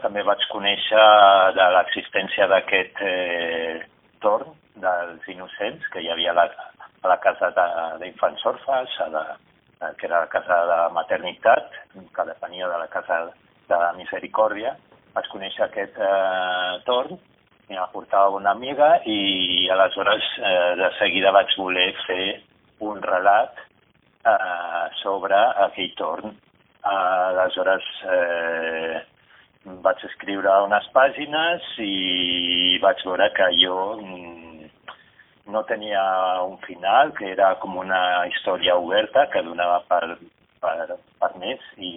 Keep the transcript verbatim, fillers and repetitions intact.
També vaig conèixer de l'existència d'aquest eh, torn dels innocents que hi havia a la, a la casa d'infants orfes, a la, que era la casa de maternitat, que depenia de la casa de la misericòrdia. Vaig conèixer aquest eh, torn, m'hi aportava una amiga i aleshores eh, de seguida vaig voler fer un relat eh, sobre aquell torn. Eh, aleshores eh, vaig escriure unes pàgines i vaig veure que jo no tenia un final, que era com una història oberta que donava per, per, per més i